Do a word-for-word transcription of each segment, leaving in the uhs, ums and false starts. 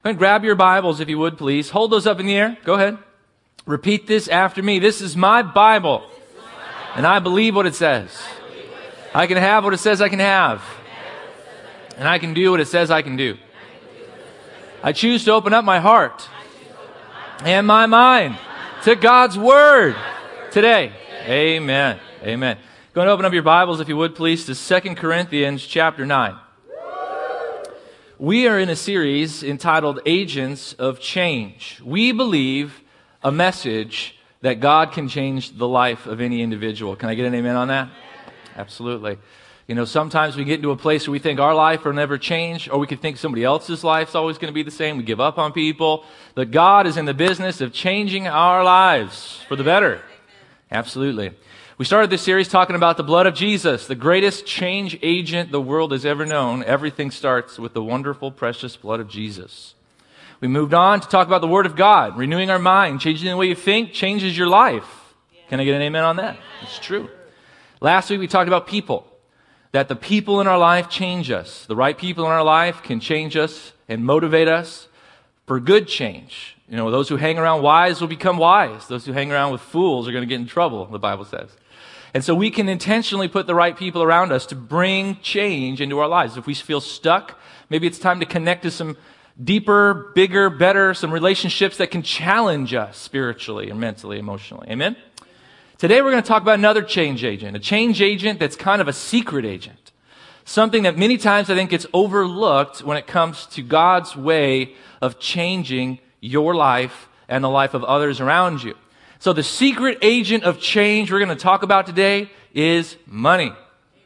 And grab your Bibles, if you would, please. Hold those up in the air. Go ahead. Repeat this after me. This is my Bible, and I believe what it says. I can have what it says I can have, and I can do what it says I can do. I choose to open up my heart and my mind to God's Word today. Amen. Amen. Go and open up your Bibles, if you would, please, to Second Corinthians chapter nine. We are in a series entitled Agents of Change. We believe a message that God can change the life of any individual. Can I get an amen on that? Absolutely. You know, sometimes we get into a place where we think our life will never change, or we could think somebody else's life is always going to be the same. We give up on people. But God is in the business of changing our lives for the better. Absolutely. We started this series talking about the blood of Jesus, the greatest change agent the world has ever known. Everything starts with the wonderful, precious blood of Jesus. We moved on to talk about the Word of God, renewing our mind, changing the way you think, changes your life. Can I get an amen on that? It's true. Last week we talked about people, that the people in our life change us. The right people in our life can change us and motivate us for good change. You know, those who hang around wise will become wise. Those who hang around with fools are going to get in trouble, the Bible says. And so we can intentionally put the right people around us to bring change into our lives. If we feel stuck, maybe it's time to connect to some deeper, bigger, better, some relationships that can challenge us spiritually and mentally, emotionally. Amen? Today we're going to talk about another change agent, a change agent that's kind of a secret agent. Something that many times I think gets overlooked when it comes to God's way of changing your life and the life of others around you. So the secret agent of change we're going to talk about today is money. Amen.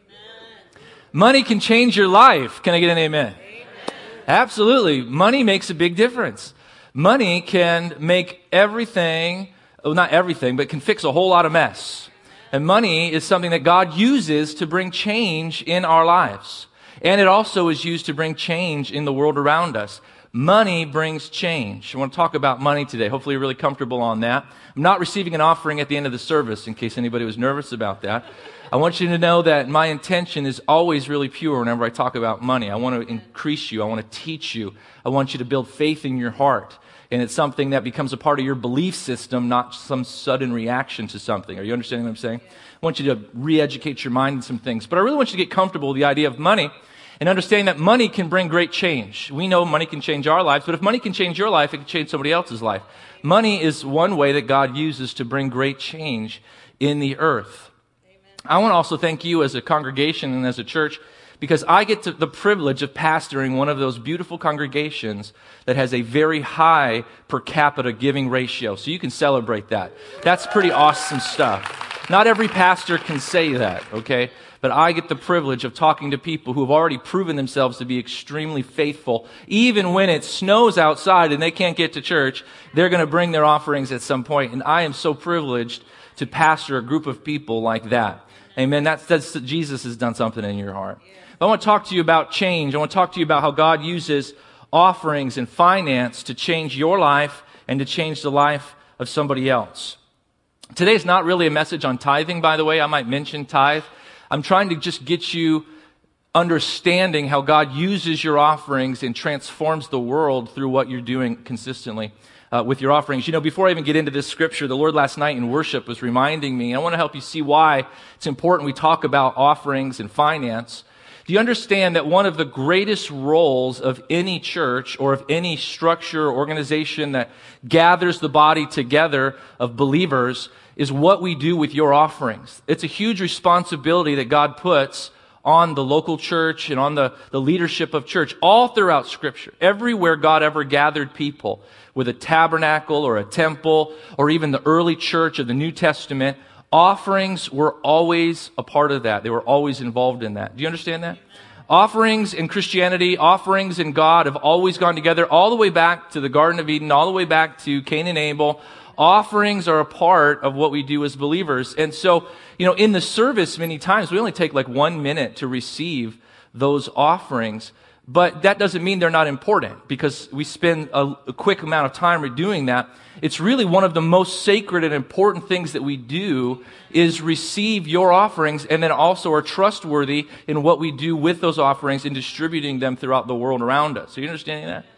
Money can change your life. Can I get an amen? Amen? Absolutely. Money makes a big difference. Money can make everything, well, not everything, but can fix a whole lot of mess. And money is something that God uses to bring change in our lives. And it also is used to bring change in the world around us. Money brings change. I want to talk about money today. Hopefully you're really comfortable on that. I'm not receiving an offering at the end of the service, in case anybody was nervous about that. I want you to know that my intention is always really pure whenever I talk about money. I want to increase you. I want to teach you. I want you to build faith in your heart. And it's something that becomes a part of your belief system, not some sudden reaction to something. Are you understanding what I'm saying? I want you to re-educate your mind in some things. But I really want you to get comfortable with the idea of money and understanding that money can bring great change. We know money can change our lives, but if money can change your life, it can change somebody else's life. Money is one way that God uses to bring great change in the earth. Amen. I want to also thank you as a congregation and as a church, because I get to the privilege of pastoring one of those beautiful congregations that has a very high per capita giving ratio. So you can celebrate that. That's pretty awesome stuff. Not every pastor can say that, okay? But I get the privilege of talking to people who have already proven themselves to be extremely faithful. Even when it snows outside and they can't get to church, they're going to bring their offerings at some point. And I am so privileged to pastor a group of people like that. Amen. That's, that's Jesus has done something in your heart. But I want to talk to you about change. I want to talk to you about how God uses offerings and finance to change your life and to change the life of somebody else. Today's not really a message on tithing, by the way. I might mention tithe. I'm trying to just get you understanding how God uses your offerings and transforms the world through what you're doing consistently uh, with your offerings. You know, before I even get into this scripture, the Lord last night in worship was reminding me, and I want to help you see why it's important we talk about offerings and finance. Do you understand that one of the greatest roles of any church or of any structure or organization that gathers the body together of believers is what we do with your offerings? It's a huge responsibility that God puts on the local church and on the, the leadership of church all throughout Scripture. Everywhere God ever gathered people with a tabernacle or a temple or even the early church of the New Testament, offerings were always a part of that. They were always involved in that. Do you understand that? Offerings in Christianity, offerings in God have always gone together all the way back to the Garden of Eden, all the way back to Cain and Abel. Offerings are a part of what we do as believers. And so, you know, in the service, many times we only take like one minute to receive those offerings. But that doesn't mean they're not important, because we spend a, a quick amount of time doing that. It's really one of the most sacred and important things that we do is receive your offerings, and then also are trustworthy in what we do with those offerings and distributing them throughout the world around us. Are you understanding that?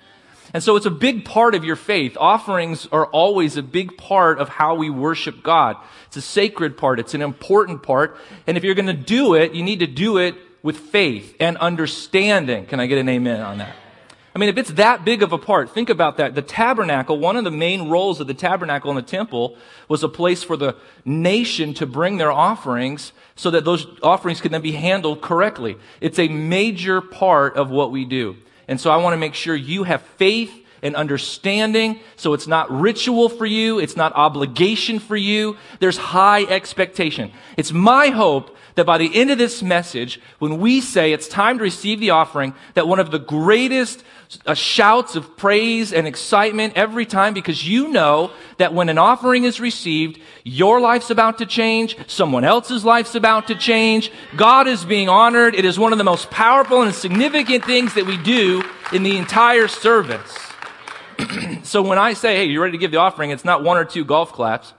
And so it's a big part of your faith. Offerings are always a big part of how we worship God. It's a sacred part. It's an important part. And if you're going to do it, you need to do it with faith and understanding. Can I get an amen on that? I mean, if it's that big of a part, think about that. The tabernacle, one of the main roles of the tabernacle in the temple was a place for the nation to bring their offerings so that those offerings could then be handled correctly. It's a major part of what we do. And so I want to make sure you have faith and understanding, so it's not ritual for you, it's not obligation for you. There's high expectation. It's my hope that by the end of this message, when we say it's time to receive the offering, that one of the greatest uh, shouts of praise and excitement every time, because you know that when an offering is received, your life's about to change, someone else's life's about to change, God is being honored. It is one of the most powerful and significant things that we do in the entire service. So when I say, hey, you ready to give the offering, it's not one or two golf claps.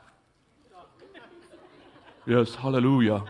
Yes, hallelujah.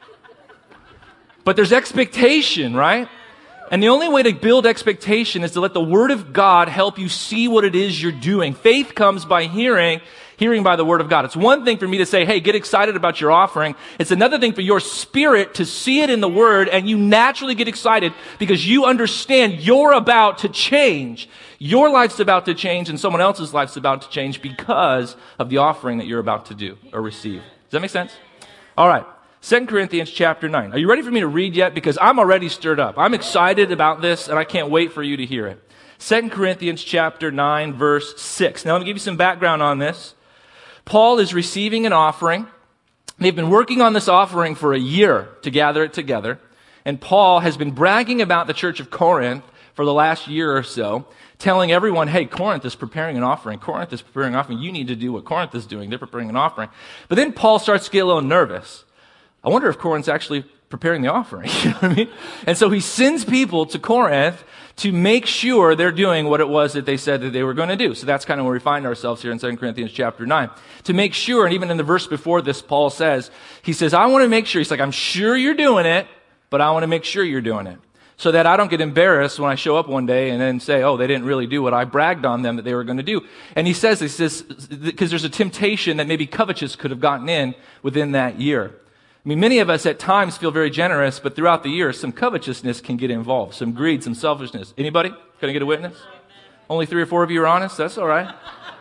But there's expectation, right? And the only way to build expectation is to let the Word of God help you see what it is you're doing. Faith comes by hearing, hearing by the Word of God. It's one thing for me to say, hey, get excited about your offering. It's another thing for your spirit to see it in the Word, and you naturally get excited because you understand you're about to change. Your life's about to change, and someone else's life's about to change because of the offering that you're about to do or receive. Does that make sense? All right. Second Corinthians chapter nine. Are you ready for me to read yet? Because I'm already stirred up. I'm excited about this, and I can't wait for you to hear it. Second Corinthians chapter nine, verse six. Now, let me give you some background on this. Paul is receiving an offering. They've been working on this offering for a year to gather it together. And Paul has been bragging about the church of Corinth for the last year or so, telling everyone, hey, Corinth is preparing an offering. Corinth is preparing an offering. You need to do what Corinth is doing. They're preparing an offering. But then Paul starts to get a little nervous. I wonder if Corinth's actually preparing the offering. You know what I mean? And so he sends people to Corinth to make sure they're doing what it was that they said that they were going to do. So that's kind of where we find ourselves here in Second Corinthians chapter nine. To make sure, and even in the verse before this, Paul says, he says, I want to make sure, he's like, I'm sure you're doing it, but I want to make sure you're doing it. So that I don't get embarrassed when I show up one day and then say, oh, they didn't really do what I bragged on them that they were going to do. And he says, he says, because there's a temptation that maybe covetous could have gotten in within that year. I mean, many of us at times feel very generous, but throughout the year, some covetousness can get involved, some greed, some selfishness. Anybody? Can I get a witness? Only three or four of you are honest? That's all right.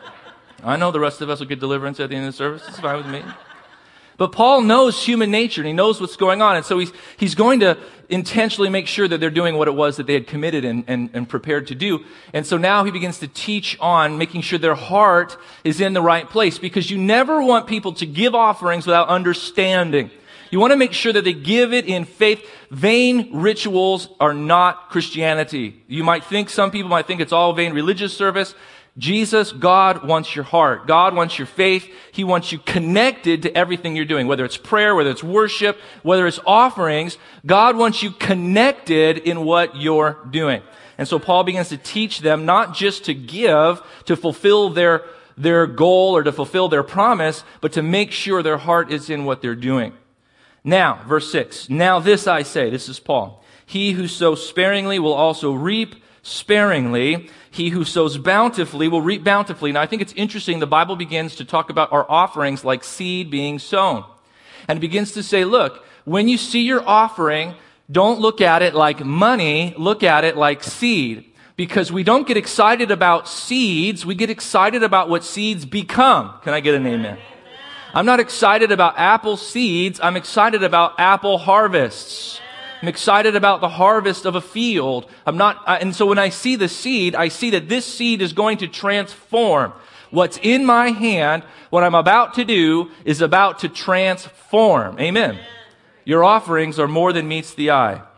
I know the rest of us will get deliverance at the end of the service. It's fine with me. But Paul knows human nature, and he knows what's going on, and so he's, he's going to intentionally make sure that they're doing what it was that they had committed and, and, and prepared to do. And so now he begins to teach on making sure their heart is in the right place, because you never want people to give offerings without understanding. You want to make sure that they give it in faith. Vain rituals are not Christianity. You might think, some people might think it's all vain religious service. Jesus, God wants your heart. God wants your faith. He wants you connected to everything you're doing, whether it's prayer, whether it's worship, whether it's offerings. God wants you connected in what you're doing. And so Paul begins to teach them not just to give, to fulfill their, their goal or to fulfill their promise, but to make sure their heart is in what they're doing. Now, verse six, now this I say, this is Paul, he who sows sparingly will also reap sparingly. He who sows bountifully will reap bountifully. Now, I think it's interesting. The Bible begins to talk about our offerings like seed being sown. And it begins to say, look, when you see your offering, don't look at it like money. Look at it like seed. Because we don't get excited about seeds. We get excited about what seeds become. Can I get an amen? I'm not excited about apple seeds. I'm excited about apple harvests. I'm excited about the harvest of a field. I'm not, and so when I see the seed, I see that this seed is going to transform. What's in my hand, what I'm about to do, is about to transform. Amen. Amen. Your offerings are more than meets the eye. Amen.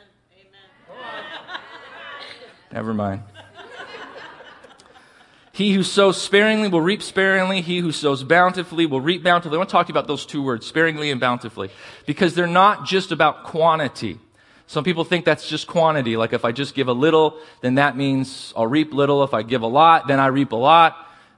Amen. Never mind. He who sows sparingly will reap sparingly. He who sows bountifully will reap bountifully. I want to talk to you about those two words, sparingly and bountifully, because they're not just about quantity. Some people think that's just quantity. Like if I just give a little, then that means I'll reap little. If I give a lot, then I reap a lot.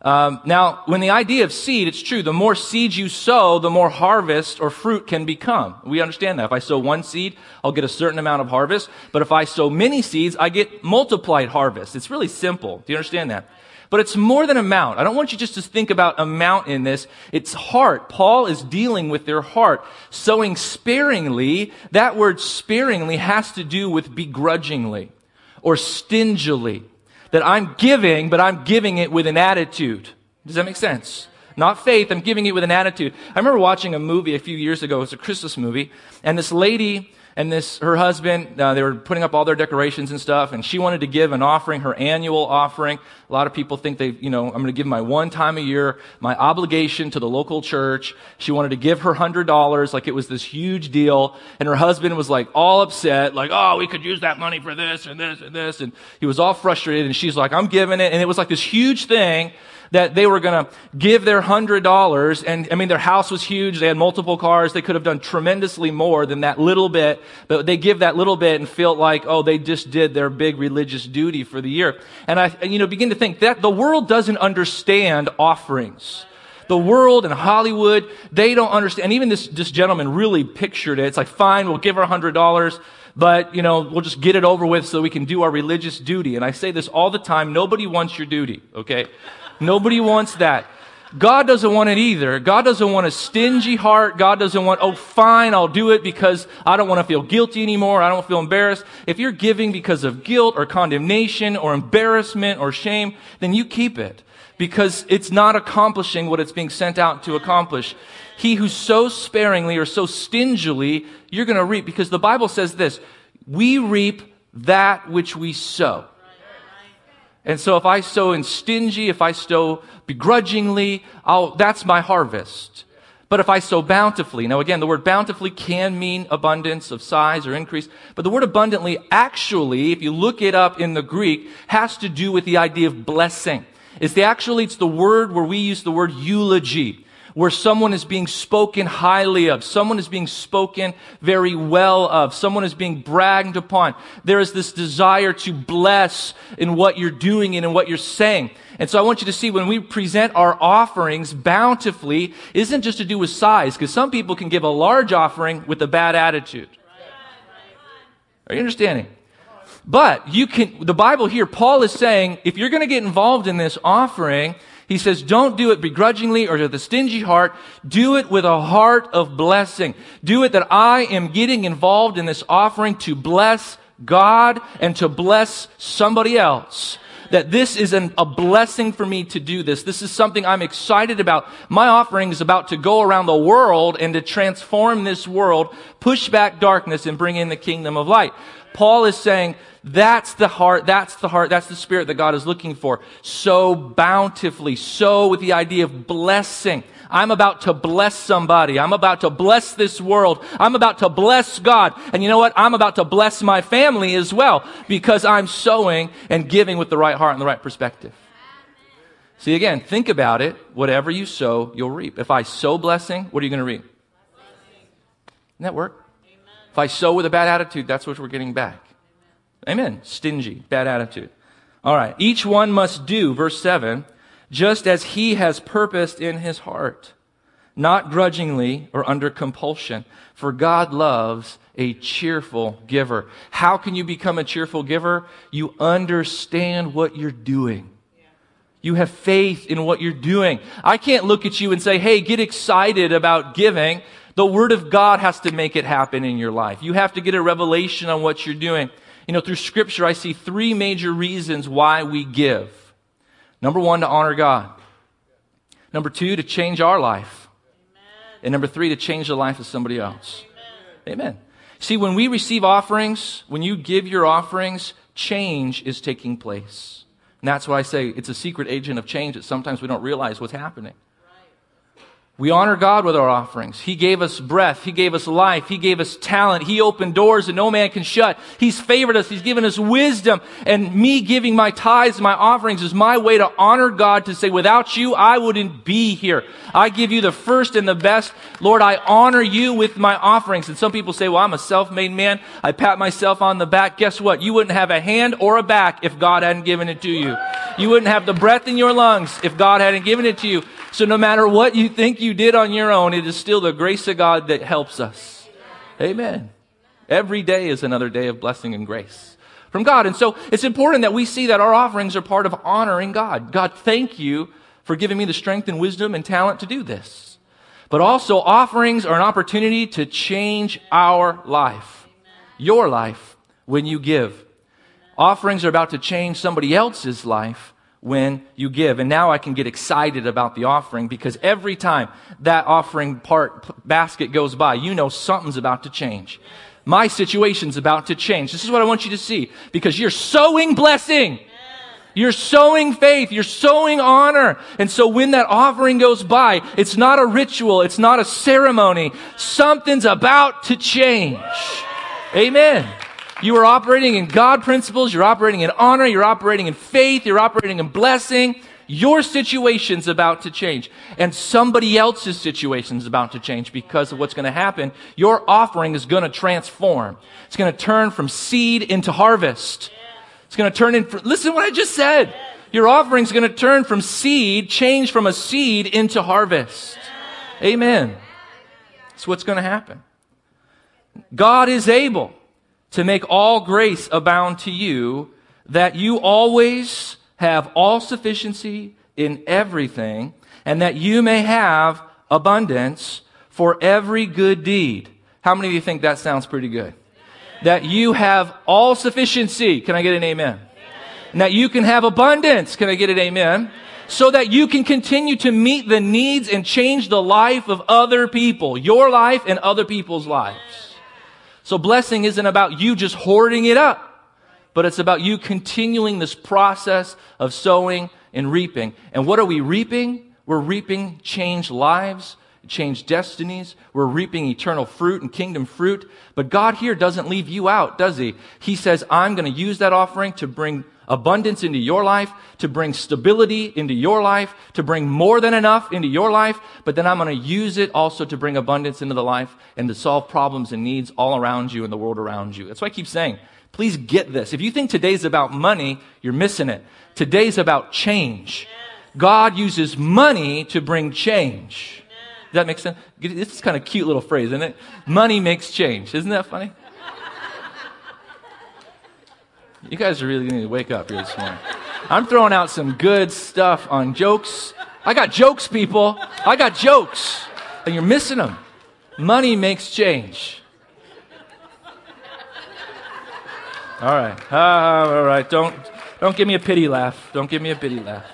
Um, now, when the idea of seed, it's true. The more seeds you sow, the more harvest or fruit can become. We understand that. If I sow one seed, I'll get a certain amount of harvest. But if I sow many seeds, I get multiplied harvest. It's really simple. Do you understand that? But it's more than amount. I don't want you just to think about amount in this. It's heart. Paul is dealing with their heart. Sowing sparingly, that word sparingly has to do with begrudgingly or stingily. That I'm giving, but I'm giving it with an attitude. Does that make sense? Not faith, I'm giving it with an attitude. I remember watching a movie a few years ago. It was a Christmas movie. And this lady and this her husband, uh, they were putting up all their decorations and stuff. And she wanted to give an offering, her annual offering. A lot of people think they, you know, I'm going to give my one time a year, my obligation to the local church. She wanted to give her one hundred dollars like it was this huge deal. And her husband was like all upset, like, oh, we could use that money for this and this and this. And he was all frustrated. And she's like, I'm giving it. And it was like this huge thing that they were going to give their one hundred dollars. And I mean, their house was huge. They had multiple cars. They could have done tremendously more than that little bit. But they give that little bit and feel like, oh, they just did their big religious duty for the year. And I, you know, begin to think that the world doesn't understand offerings. The world and Hollywood, they don't understand. And even this, this gentleman really pictured it. It's like, fine, we'll give her one hundred dollars. But, you know, we'll just get it over with so we can do our religious duty. And I say this all the time. Nobody wants your duty, okay? Nobody wants that. God doesn't want it either. God doesn't want a stingy heart. God doesn't want, oh, fine, I'll do it because I don't want to feel guilty anymore. I don't feel embarrassed. If you're giving because of guilt or condemnation or embarrassment or shame, then you keep it because it's not accomplishing what it's being sent out to accomplish. He who sows sparingly or sows stingily, you're going to reap, because the Bible says this, we reap that which we sow. And so if I sow in stingy, if I sow begrudgingly, I'll, that's my harvest. But if I sow bountifully, now again, the word bountifully can mean abundance of size or increase, but the word abundantly actually, if you look it up in the Greek, has to do with the idea of blessing. It's the actually, it's the word where we use the word eulogy, where someone is being spoken highly of, someone is being spoken very well of, someone is being bragged upon. There is this desire to bless in what you're doing and in what you're saying. And so I want you to see when we present our offerings bountifully, it isn't just to do with size, because some people can give a large offering with a bad attitude. Are you understanding? But you can, the Bible here, Paul is saying, if you're going to get involved in this offering, he says, don't do it begrudgingly or with a stingy heart. Do it with a heart of blessing. Do it that I am getting involved in this offering to bless God and to bless somebody else. That this is an, a blessing for me to do this. This is something I'm excited about. My offering is about to go around the world and to transform this world, push back darkness and bring in the kingdom of light. Paul is saying, that's the heart, that's the heart, that's the spirit that God is looking for. Sow bountifully, sow with the idea of blessing. I'm about to bless somebody. I'm about to bless this world. I'm about to bless God. And you know what? I'm about to bless my family as well because I'm sowing and giving with the right heart and the right perspective. See, again, think about it. Whatever you sow, you'll reap. If I sow blessing, what are you going to reap? Doesn't that work? If I sow with a bad attitude, that's what we're getting back. Amen. Stingy, bad attitude. All right. Each one must do, verse seven, just as he has purposed in his heart, not grudgingly or under compulsion, for God loves a cheerful giver. How can you become a cheerful giver? You understand what you're doing. You have faith in what you're doing. I can't look at you and say, hey, get excited about giving. The Word of God has to make it happen in your life. You have to get a revelation on what you're doing. You know, through Scripture, I see three major reasons why we give. Number one, to honor God. Number two, to change our life. Amen. And number three, to change the life of somebody else. Amen. Amen. See, when we receive offerings, when you give your offerings, change is taking place. And that's why I say it's a secret agent of change that sometimes we don't realize what's happening. We honor God with our offerings. He gave us breath. He gave us life. He gave us talent. He opened doors that no man can shut. He's favored us. He's given us wisdom. And me giving my tithes, my offerings is my way to honor God, to say, without you, I wouldn't be here. I give you the first and the best. Lord, I honor you with my offerings. And some people say, well, I'm a self-made man. I pat myself on the back. Guess what? You wouldn't have a hand or a back if God hadn't given it to you. You wouldn't have the breath in your lungs if God hadn't given it to you. So no matter what you think you did on your own, it is still the grace of God that helps us. Amen. Every day is another day of blessing and grace from God. And so it's important that we see that our offerings are part of honoring God. God, thank you for giving me the strength and wisdom and talent to do this. But also, offerings are an opportunity to change our life, your life, when you give. Offerings are about to change somebody else's life when you give. And now I can get excited about the offering, because every time that offering part basket goes by, you know something's about to change. My situation's about to change. This is what I want you to see, because you're sowing blessing. You're sowing faith. You're sowing honor. And so when that offering goes by, it's not a ritual. It's not a ceremony. Something's about to change. Amen. You are operating in God principles. You're operating in honor. You're operating in faith. You're operating in blessing. Your situation's about to change. And somebody else's situation's about to change because of what's going to happen. Your offering is going to transform. It's going to turn from seed into harvest. It's going to turn in, listen to what I just said. Your offering's going to turn from seed, change from a seed into harvest. Amen. That's what's going to happen. God is able to make all grace abound to you, that you always have all sufficiency in everything, and that you may have abundance for every good deed. How many of you think that sounds pretty good? That you have all sufficiency. Can I get an amen? And that you can have abundance. Can I get an amen? So that you can continue to meet the needs and change the life of other people, your life and other people's lives. So blessing isn't about you just hoarding it up, but it's about you continuing this process of sowing and reaping. And what are we reaping? We're reaping changed lives, changed destinies. We're reaping eternal fruit and kingdom fruit. But God here doesn't leave you out, does He? He says, I'm going to use that offering to bring abundance into your life, to bring stability into your life, to bring more than enough into your life, but then I'm going to use it also to bring abundance into the life and to solve problems and needs all around you and the world around you. That's why I keep saying, please get this. If you think today's about money, you're missing it. Today's about change. God uses money to bring change. Does that make sense? This is kind of a cute little phrase, isn't it? Money makes change. Isn't that funny? You guys are really going to wake up here this morning. I'm throwing out some good stuff on jokes. I got jokes, people. I got jokes. And you're missing them. Money makes change. All right. Uh, all right. Don't, don't give me a pity laugh. Don't give me a pity laugh.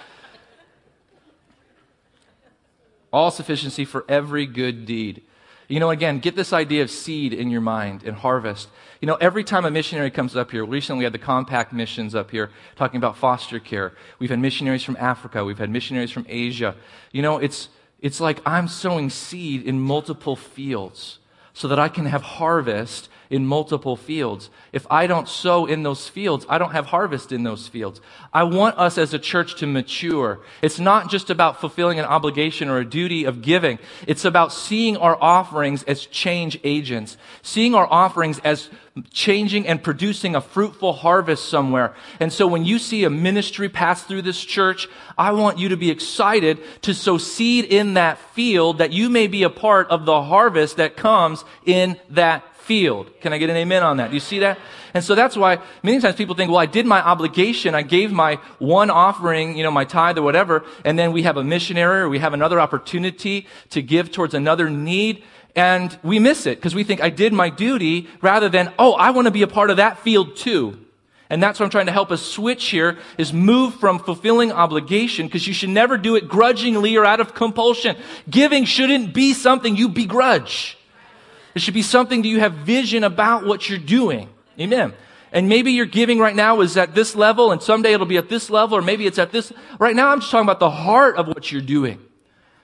All sufficiency for every good deed. You know, again, get this idea of seed in your mind and harvest. You know, every time a missionary comes up here, recently we had the Compact missions up here talking about foster care. We've had missionaries from Africa. We've had missionaries from Asia. You know, it's, it's like I'm sowing seed in multiple fields so that I can have harvest in multiple fields. If I don't sow in those fields, I don't have harvest in those fields. I want us as a church to mature. It's not just about fulfilling an obligation or a duty of giving. It's about seeing our offerings as change agents, seeing our offerings as changing and producing a fruitful harvest somewhere. And so when you see a ministry pass through this church, I want you to be excited to sow seed in that field, that you may be a part of the harvest that comes in that field. Can I get an amen on that? Do you see that? And so that's why many times people think, well, I did my obligation. I gave my one offering, you know, my tithe or whatever, and then we have a missionary or we have another opportunity to give towards another need. And we miss it because we think I did my duty rather than, oh, I want to be a part of that field too. And that's what I'm trying to help us switch here, is move from fulfilling obligation, because you should never do it grudgingly or out of compulsion. Giving shouldn't be something you begrudge. It should be something that you have vision about what you're doing. Amen. And maybe your giving right now is at this level, and someday it'll be at this level, or maybe it's at this. Right now I'm just talking about the heart of what you're doing.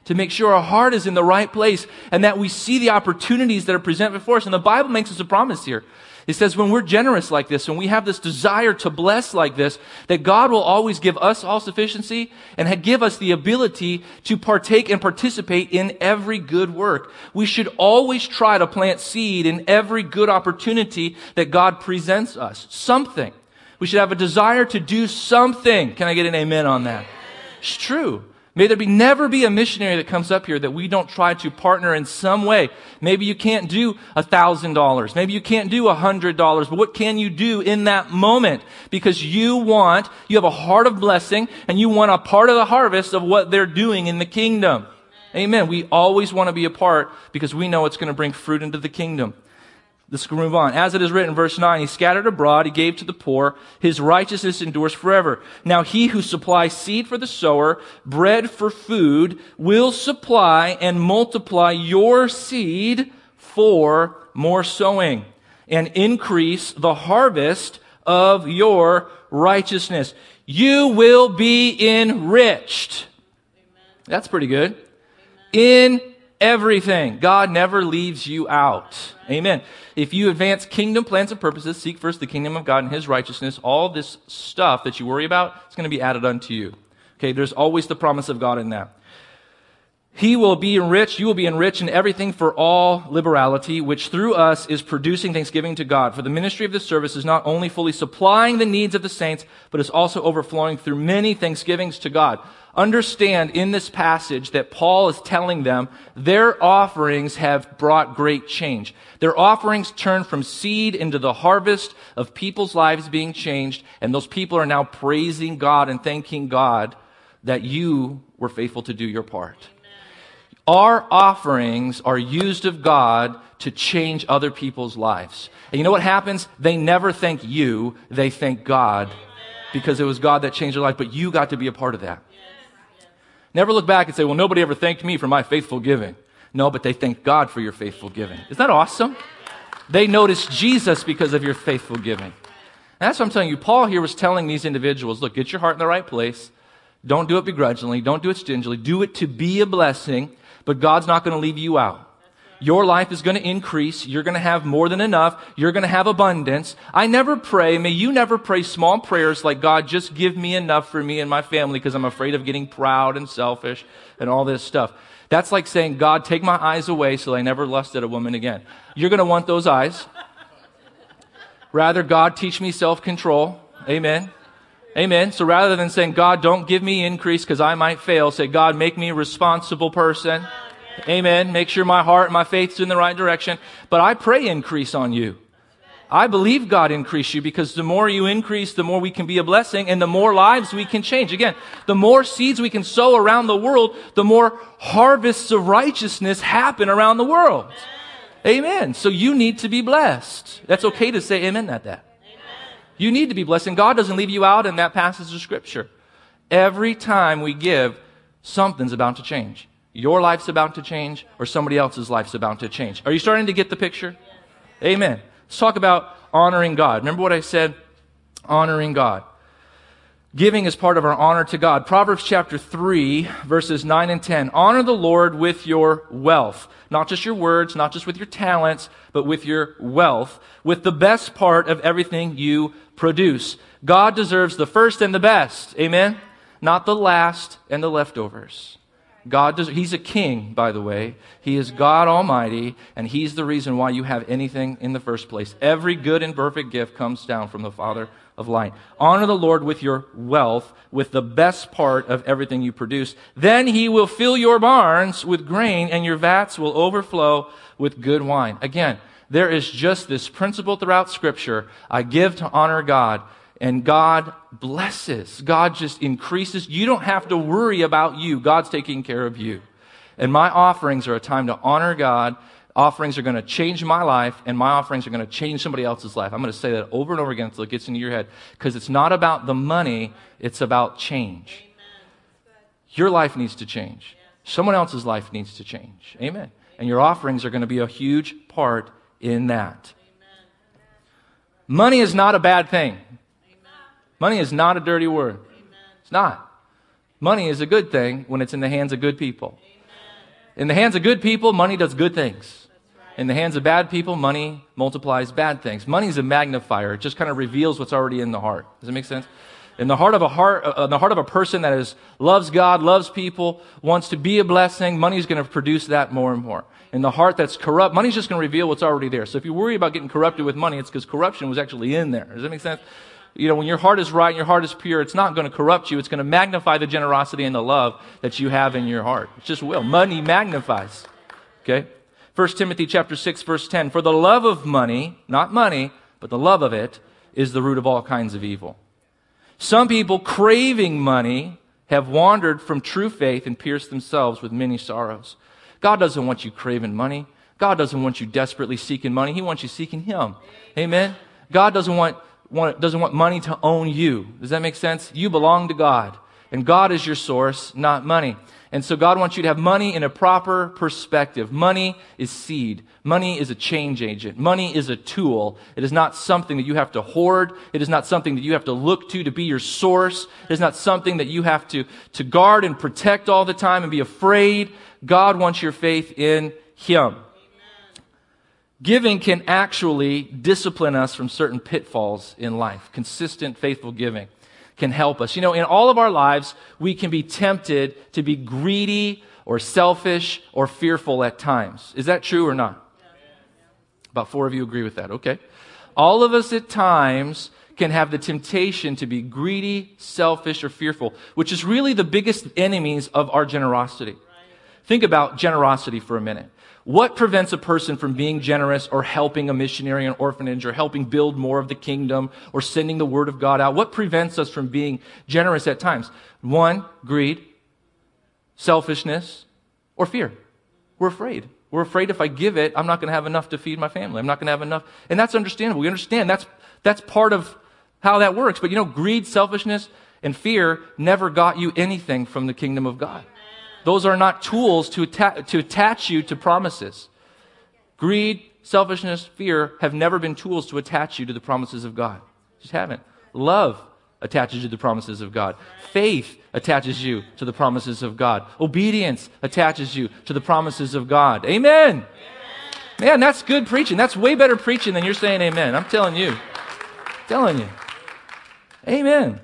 to make sure our heart is in the right place and that we see the opportunities that are presented before us. And the Bible makes us a promise here. It says when we're generous like this, when we have this desire to bless like this, that God will always give us all sufficiency and give us the ability to partake and participate in every good work. We should always try to plant seed in every good opportunity that God presents us. Something. We should have a desire to do something. Can I get an amen on that? It's true. May there be never be a missionary that comes up here that we don't try to partner in some way. Maybe you can't do a thousand dollars. Maybe you can't do a hundred dollars. But what can you do in that moment? Because you want, you have a heart of blessing and you want a part of the harvest of what they're doing in the kingdom. Amen. We always want to be a part because we know it's going to bring fruit into the kingdom. Let's move on. As it is written, verse nine, he scattered abroad, he gave to the poor, his righteousness endures forever. Now he who supplies seed for the sower, bread for food, will supply and multiply your seed for more sowing and increase the harvest of your righteousness. You will be enriched. That's pretty good. In everything. God never leaves you out. Amen. If you advance kingdom plans and purposes, seek first the kingdom of God and his righteousness, all this stuff that you worry about, it's going to be added unto you. Okay, there's always the promise of God in that. He will be enriched, you will be enriched in everything for all liberality, which through us is producing thanksgiving to God. For the ministry of this service is not only fully supplying the needs of the saints, but is also overflowing through many thanksgivings to God. Understand in this passage that Paul is telling them their offerings have brought great change. Their offerings turn from seed into the harvest of people's lives being changed, and those people are now praising God and thanking God that you were faithful to do your part. Our offerings are used of God to change other people's lives. And you know what happens? They never thank you, they thank God because it was God that changed their life, but you got to be a part of that. Never look back and say, well, nobody ever thanked me for my faithful giving. No, but they thank God for your faithful giving. Isn't that awesome? They noticed Jesus because of your faithful giving. And that's what I'm telling you. Paul here was telling these individuals, look, get your heart in the right place. Don't do it begrudgingly. Don't do it stingily. Do it to be a blessing, but God's not going to leave you out. Your life is going to increase. You're going to have more than enough. You're going to have abundance. I never pray, may you never pray small prayers like, God, just give me enough for me and my family because I'm afraid of getting proud and selfish and all this stuff. That's like saying, God, take my eyes away so I never lust at a woman again. You're going to want those eyes. Rather, God, teach me self-control. Amen. Amen. So rather than saying, God, don't give me increase because I might fail, say, God, make me a responsible person. Amen. Make sure my heart and my faith's in the right direction. But I pray increase on you. I believe God increase you because the more you increase, the more we can be a blessing and the more lives we can change. Again, the more seeds we can sow around the world, the more harvests of righteousness happen around the world. Amen. So you need to be blessed. That's okay to say amen at that. You need to be blessed, and God doesn't leave you out in that passage of Scripture. Every time we give, something's about to change. Your life's about to change, or somebody else's life's about to change. Are you starting to get the picture? Amen. Let's talk about honoring God. Remember what I said? Honoring God. Giving is part of our honor to God. Proverbs chapter three, verses nine and ten. Honor the Lord with your wealth. Not just your words, not just with your talents, but with your wealth. With the best part of everything you produce. God deserves the first and the best. Amen? Not the last and the leftovers. God does, He's a king, by the way. He is God Almighty, and He's the reason why you have anything in the first place. Every good and perfect gift comes down from the Father of light. Honor the Lord with your wealth, with the best part of everything you produce. Then He will fill your barns with grain, and your vats will overflow with good wine. Again, there is just this principle throughout Scripture. I give to honor God. And God blesses. God just increases. You don't have to worry about you. God's taking care of you. And my offerings are a time to honor God. Offerings are going to change my life, and my offerings are going to change somebody else's life. I'm going to say that over and over again until it gets into your head. Because it's not about the money, it's about change. Your life needs to change. Someone else's life needs to change. Amen. And your offerings are going to be a huge part in that. Money is not a bad thing. Money is not a dirty word. It's not. Money is a good thing when it's in the hands of good people. In the hands of good people, money does good things. In the hands of bad people, money multiplies bad things. Money is a magnifier. It just kind of reveals what's already in the heart. Does that make sense? In the heart of a heart, uh, in the heart of a person that is loves God, loves people, wants to be a blessing, money is going to produce that more and more. In the heart that's corrupt, money's just going to reveal what's already there. So if you worry about getting corrupted with money, it's because corruption was actually in there. Does that make sense? You know, when your heart is right and your heart is pure, it's not going to corrupt you. It's going to magnify the generosity and the love that you have in your heart. It just will. Money magnifies. Okay? First Timothy chapter six, verse ten. For the love of money, not money, but the love of it, is the root of all kinds of evil. Some people craving money have wandered from true faith and pierced themselves with many sorrows. God doesn't want you craving money. God doesn't want you desperately seeking money. He wants you seeking Him. Amen? God doesn't want, want, doesn't want money to own you. Does that make sense? You belong to God. And God is your source, not money. And so God wants you to have money in a proper perspective. Money is seed. Money is a change agent. Money is a tool. It is not something that you have to hoard. It is not something that you have to look to to be your source. It is not something that you have to, to guard and protect all the time and be afraid. God wants your faith in Him. Giving can actually discipline us from certain pitfalls in life. Consistent, faithful giving can help us. You know, in all of our lives, we can be tempted to be greedy or selfish or fearful at times. Is that true or not? About four of you agree with that. Okay. All of us at times can have the temptation to be greedy, selfish, or fearful, which is really the biggest enemies of our generosity. Think about generosity for a minute. What prevents a person from being generous or helping a missionary or orphanage or helping build more of the kingdom or sending the word of God out? What prevents us from being generous at times? One, greed, selfishness, or fear. We're afraid. We're afraid if I give it, I'm not going to have enough to feed my family. I'm not going to have enough. And that's understandable. We understand that's, that's part of how that works. But you know, greed, selfishness, and fear never got you anything from the kingdom of God. Those are not tools to, atta- to attach you to promises. Greed, selfishness, fear have never been tools to attach you to the promises of God. Just haven't. Love attaches you to the promises of God. Faith attaches you to the promises of God. Obedience attaches you to the promises of God. Amen. Man, that's good preaching. That's way better preaching than you're saying amen. I'm telling you. I'm telling you. Amen.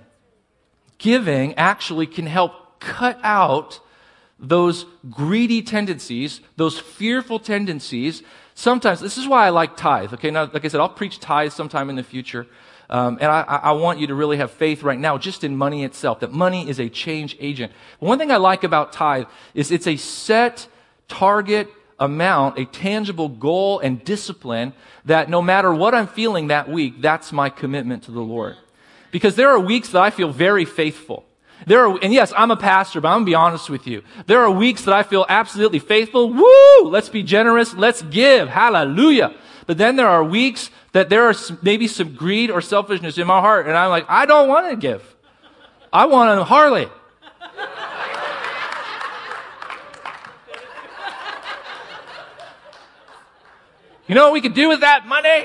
Giving actually can help cut out those greedy tendencies, those fearful tendencies. Sometimes, this is why I like tithe. Okay, now, like I said, I'll preach tithe sometime in the future. Um, and I, I want you to really have faith right now just in money itself, that money is a change agent. One thing I like about tithe is it's a set target amount, a tangible goal and discipline that no matter what I'm feeling that week, that's my commitment to the Lord. Because there are weeks that I feel very faithful. There are, and yes, I'm a pastor, but I'm going to be honest with you. There are weeks that I feel absolutely faithful. Woo! Let's be generous. Let's give. Hallelujah. But then there are weeks that there are some, maybe some greed or selfishness in my heart, and I'm like, I don't want to give. I want a Harley. You know what we could do with that money?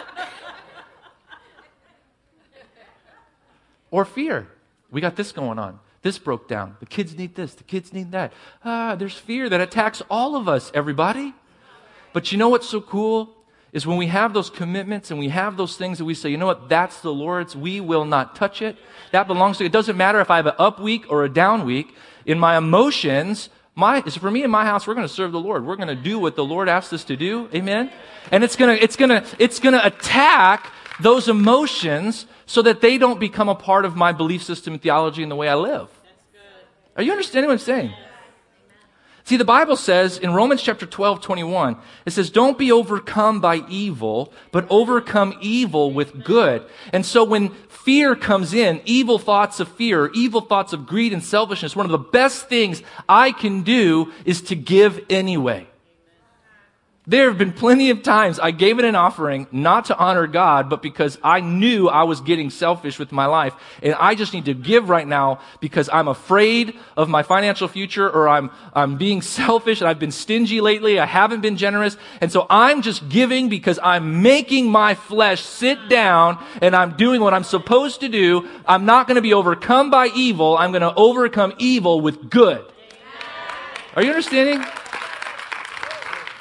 Or fear. We got this going on. This broke down. The kids need this. The kids need that. Ah, there's fear that attacks all of us, everybody. But you know what's so cool? Is when we have those commitments and we have those things that we say, you know what, that's the Lord's. We will not touch it. That belongs to it. It doesn't matter if I have an up week or a down week. In my emotions, my for me in my house, we're going to serve the Lord. We're going to do what the Lord asked us to do. Amen. And it's going to it's going to it's going to attack those emotions so that they don't become a part of my belief system and theology and the way I live. Are you understanding what I'm saying? See, the Bible says in Romans chapter twelve, twenty-one, it says, don't be overcome by evil, but overcome evil with good. And so when fear comes in, evil thoughts of fear, evil thoughts of greed and selfishness, one of the best things I can do is to give anyway. There have been plenty of times I gave it an offering not to honor God, but because I knew I was getting selfish with my life. And I just need to give right now because I'm afraid of my financial future, or I'm, I'm being selfish and I've been stingy lately. I haven't been generous. And so I'm just giving because I'm making my flesh sit down and I'm doing what I'm supposed to do. I'm not going to be overcome by evil. I'm going to overcome evil with good. Are you understanding?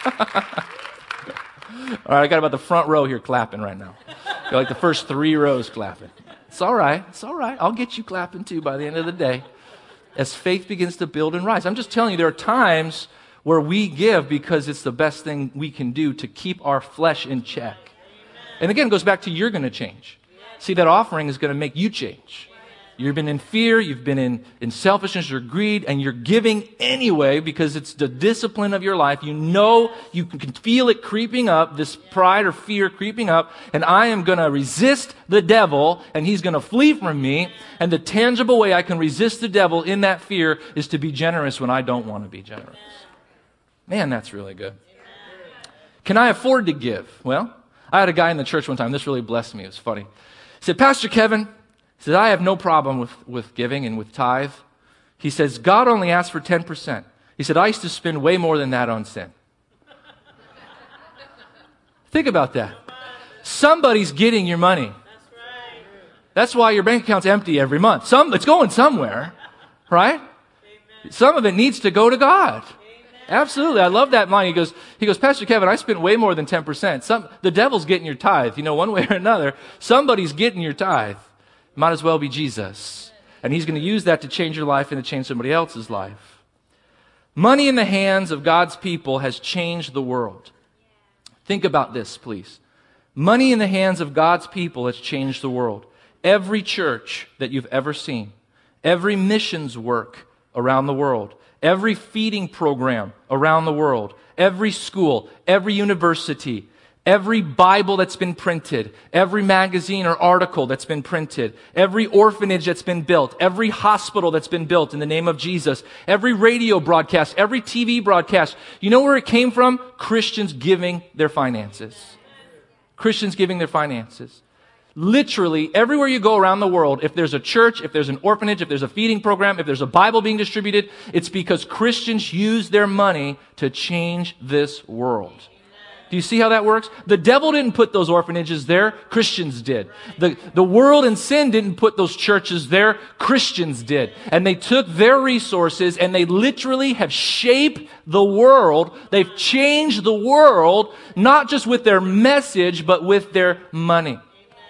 All right, I got about the front row here clapping right now. Got like the first three rows clapping. It's all right. It's all right. I'll get you clapping too by the end of the day as faith begins to build and rise. I'm just telling you, there are times where we give because it's the best thing we can do to keep our flesh in check. And again, it goes back to you're going to change. See, that offering is going to make you change. You've been in fear, you've been in, in selfishness or greed, and you're giving anyway because it's the discipline of your life. You know, you can feel it creeping up, this pride or fear creeping up, and I am going to resist the devil, and he's going to flee from me. And the tangible way I can resist the devil in that fear is to be generous when I don't want to be generous. Man, that's really good. Can I afford to give? Well, I had a guy in the church one time. This really blessed me. It was funny. He said, Pastor Kevin, he said, I have no problem with, with giving and with tithe. He says, God only asked for ten percent. He said, I used to spend way more than that on sin. Think about that. Somebody's getting your money. That's why your bank account's empty every month. Some, it's going somewhere, right? Some of it needs to go to God. Absolutely. I love that line. He goes, he goes, Pastor Kevin, I spent way more than ten percent. Some, the devil's getting your tithe, you know, one way or another. Somebody's getting your tithe. Might as well be Jesus. And he's going to use that to change your life and to change somebody else's life. Money in the hands of God's people has changed the world. Think about this, please. Money in the hands of God's people has changed the world. Every church that you've ever seen, every missions work around the world, every feeding program around the world, every school, every university, every Bible that's been printed, every magazine or article that's been printed, every orphanage that's been built, every hospital that's been built in the name of Jesus, every radio broadcast, every T V broadcast. You know where it came from? Christians giving their finances. Christians giving their finances. Literally, everywhere you go around the world, if there's a church, if there's an orphanage, if there's a feeding program, if there's a Bible being distributed, it's because Christians use their money to change this world. Do you see how that works? The devil didn't put those orphanages there. Christians did. The, the world and sin didn't put those churches there. Christians did. And they took their resources and they literally have shaped the world. They've changed the world, not just with their message, but with their money.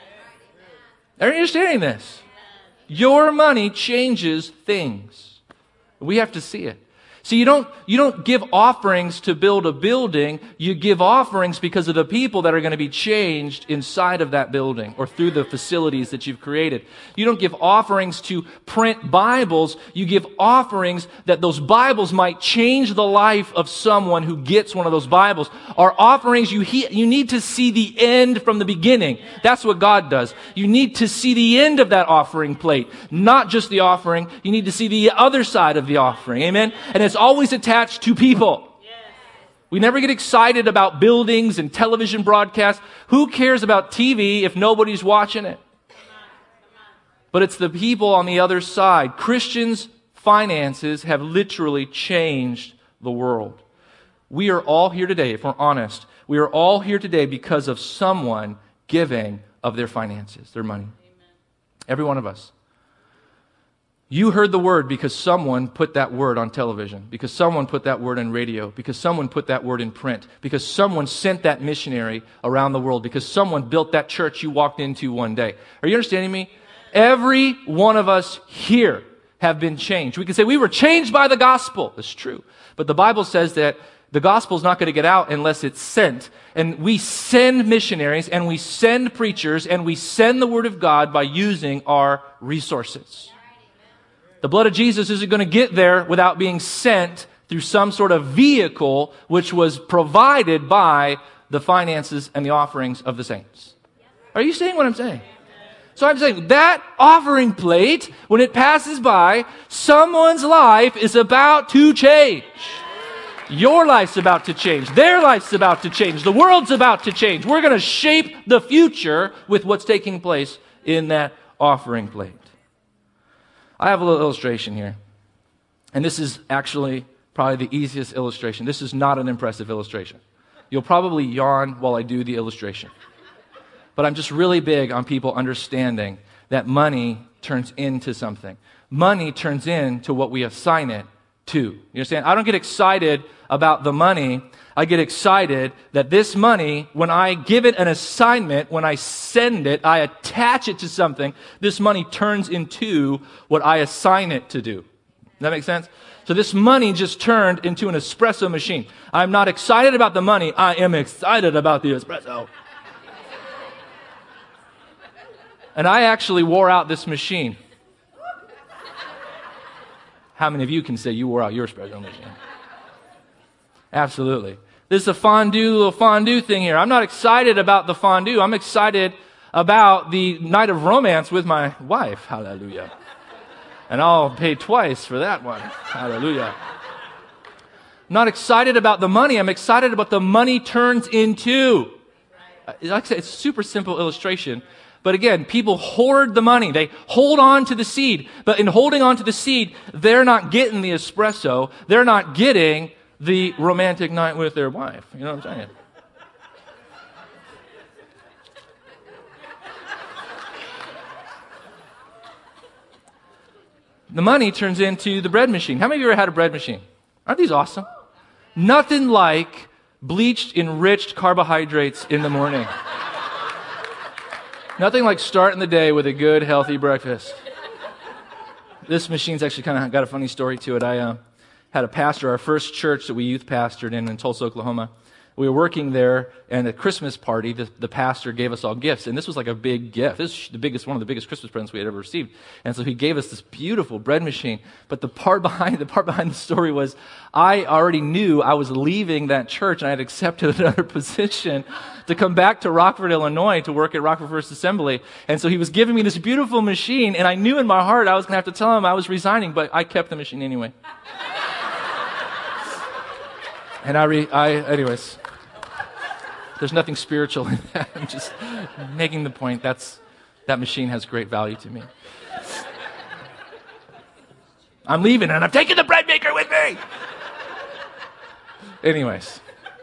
Are you understanding this? Your money changes things. We have to see it. See, you don't, you don't give offerings to build a building. You give offerings because of the people that are going to be changed inside of that building or through the facilities that you've created. You don't give offerings to print Bibles. You give offerings that those Bibles might change the life of someone who gets one of those Bibles. Our offerings, you, he, you need to see the end from the beginning. That's what God does. You need to see the end of that offering plate, not just the offering. You need to see the other side of the offering. Amen? And it's always attached to people. Yes. We never get excited about buildings and television broadcasts. Who cares about T V if nobody's watching it? Come on, come on. But it's the people on the other side. Christians' finances have literally changed the world. We are all here today, if we're honest. We are all here today because of someone giving of their finances, their money. Amen. Every one of us. You heard the word because someone put that word on television, because someone put that word in radio, because someone put that word in print, because someone sent that missionary around the world, because someone built that church you walked into one day. Are you understanding me? Every one of us here have been changed. We can say we were changed by the gospel. That's true. But the Bible says that the gospel is not going to get out unless it's sent. And we send missionaries and we send preachers and we send the word of God by using our resources. The blood of Jesus isn't going to get there without being sent through some sort of vehicle which was provided by the finances and the offerings of the saints. Are you seeing what I'm saying? So I'm saying that offering plate, when it passes by, someone's life is about to change. Your life's about to change. Their life's about to change. The world's about to change. We're going to shape the future with what's taking place in that offering plate. I have a little illustration here. And this is actually probably the easiest illustration. This is not an impressive illustration. You'll probably yawn while I do the illustration. But I'm just really big on people understanding that money turns into something. Money turns into what we assign it to. You understand? I don't get excited about the money. I get excited that this money, when I give it an assignment, when I send it, I attach it to something, this money turns into what I assign it to do. Does that make sense? So this money just turned into an espresso machine. I'm not excited about the money. I am excited about the espresso. And I actually wore out this machine. How many of you can say you wore out your espresso machine? Absolutely. This is a fondue, little fondue thing here. I'm not excited about the fondue. I'm excited about the night of romance with my wife. Hallelujah. And I'll pay twice for that one. Hallelujah. I'm not excited about the money. I'm excited about the money turns into. Like I said, it's a super simple illustration. But again, people hoard the money. They hold on to the seed. But in holding on to the seed, they're not getting the espresso. They're not getting the romantic night with their wife. You know what I'm saying? The money turns into the bread machine. How many of you ever had a bread machine? Aren't these awesome? Nothing like bleached, enriched carbohydrates in the morning. Nothing like starting the day with a good, healthy breakfast. This machine's actually kind of got a funny story to it. I uh, had a pastor, our first church that we youth pastored in in Tulsa, Oklahoma. We were working there, and at a Christmas party, the, the pastor gave us all gifts. And this was like a big gift. This is the biggest, one of the biggest Christmas presents we had ever received. And so he gave us this beautiful bread machine. But the part behind the part behind the story was, I already knew I was leaving that church, and I had accepted another position to come back to Rockford, Illinois, to work at Rockford First Assembly. And so he was giving me this beautiful machine, and I knew in my heart I was going to have to tell him I was resigning, but I kept the machine anyway. And I, re, I, anyways. There's nothing spiritual in that. I'm just making the point. That's, that machine has great value to me. I'm leaving and I'm taking the bread maker with me. Anyways.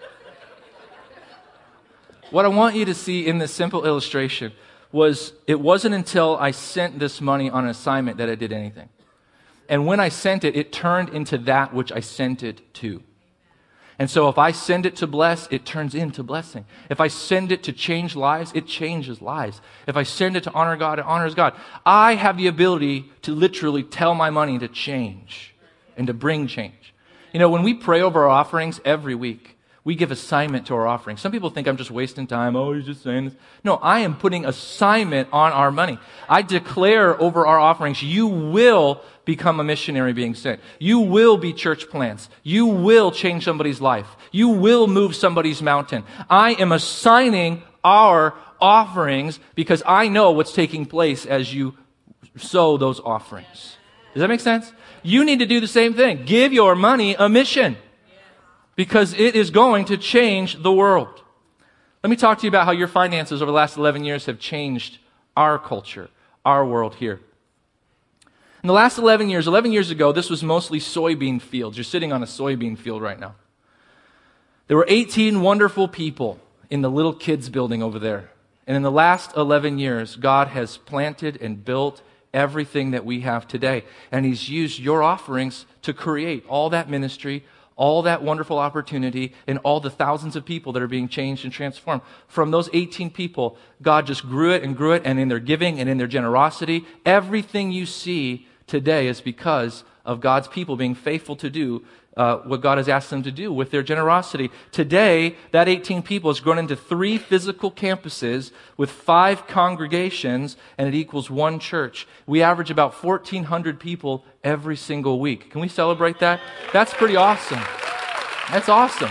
What I want you to see in this simple illustration was it wasn't until I sent this money on an assignment that it did anything. And when I sent it, it turned into that which I sent it to. And so if I send it to bless, it turns into blessing. If I send it to change lives, it changes lives. If I send it to honor God, it honors God. I have the ability to literally tell my money to change and to bring change. You know, when we pray over our offerings every week, we give assignment to our offerings. Some people think I'm just wasting time. Oh, he's just saying this. No, I am putting assignment on our money. I declare over our offerings, you will become a missionary being sent. You will be church plants. You will change somebody's life. You will move somebody's mountain. I am assigning our offerings because I know what's taking place as you sow those offerings. Does that make sense? You need to do the same thing. Give your money a mission because it is going to change the world. Let me talk to you about how your finances over the last eleven years have changed our culture, our world here. In the last eleven years, eleven years ago, this was mostly soybean fields. You're sitting on a soybean field right now. There were eighteen wonderful people in the little kids building over there. And in the last eleven years, God has planted and built everything that we have today. And He's used your offerings to create all that ministry, all that wonderful opportunity, and all the thousands of people that are being changed and transformed. From those eighteen people, God just grew it and grew it, and in their giving and in their generosity, everything you see today is because of God's people being faithful to do uh, what God has asked them to do with their generosity. Today, that eighteen people has grown into three physical campuses with five congregations, and it equals one church. We average about fourteen hundred people every single week. Can we celebrate that? That's pretty awesome. That's awesome.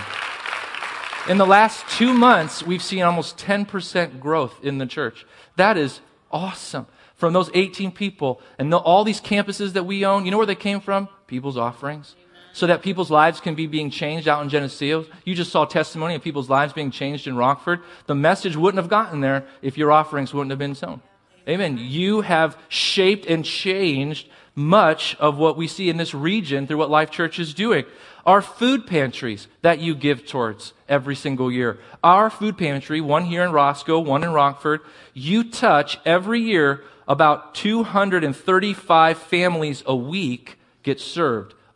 In the last two months, we've seen almost ten percent growth in the church. That is awesome. From those eighteen people and the, all these campuses that we own, you know where they came from? People's offerings. So that people's lives can be being changed out in Geneseo. You just saw testimony of people's lives being changed in Rockford. The message wouldn't have gotten there if your offerings wouldn't have been sown. Amen. You have shaped and changed much of what we see in this region through what Life Church is doing. Our food pantries that you give towards every single year. Our food pantry, one here in Roscoe, one in Rockford, you touch every year about two hundred thirty-five families a week get served.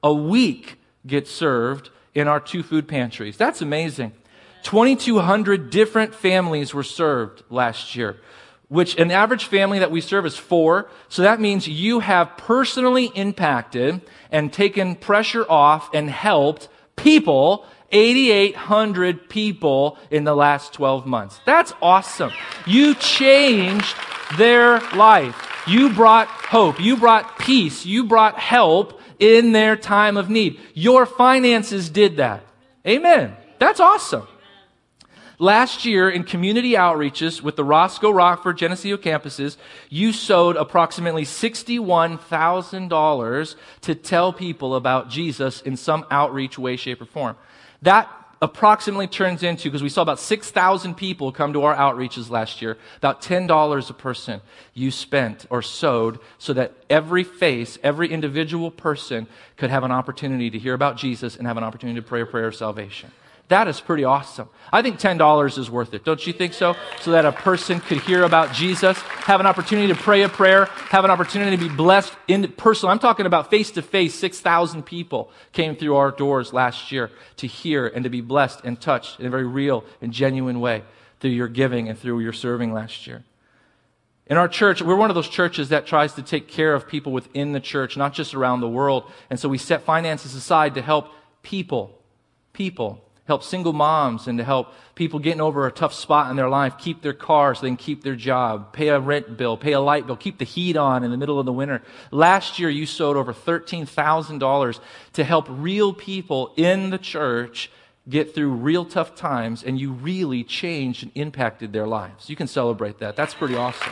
a week get served in our two food pantries. That's amazing. twenty-two hundred different families were served last year, which an average family that we serve is four. So that means you have personally impacted and taken pressure off and helped people, eighty-eight hundred people in the last twelve months. That's awesome. You changed their life. You brought hope. You brought peace. You brought help in their time of need. Your finances did that. Amen. That's awesome. Last year in community outreaches with the Roscoe, Rockford, Geneseo campuses, you sowed approximately sixty-one thousand dollars to tell people about Jesus in some outreach way, shape, or form. That approximately turns into, because we saw about six thousand people come to our outreaches last year, about ten dollars a person you spent or sowed so that every face, every individual person could have an opportunity to hear about Jesus and have an opportunity to pray a prayer of salvation. That is pretty awesome. I think ten dollars is worth it. Don't you think so? So that a person could hear about Jesus, have an opportunity to pray a prayer, have an opportunity to be blessed in person. I'm talking about face-to-face. six thousand people came through our doors last year to hear and to be blessed and touched in a very real and genuine way through your giving and through your serving last year. In our church, we're one of those churches that tries to take care of people within the church, not just around the world. And so we set finances aside to help people, people, help single moms and to help people getting over a tough spot in their life, keep their car so they can keep their job, pay a rent bill, pay a light bill, keep the heat on in the middle of the winter. Last year, you sowed over thirteen thousand dollars to help real people in the church get through real tough times, and you really changed and impacted their lives. You can celebrate that. That's pretty awesome.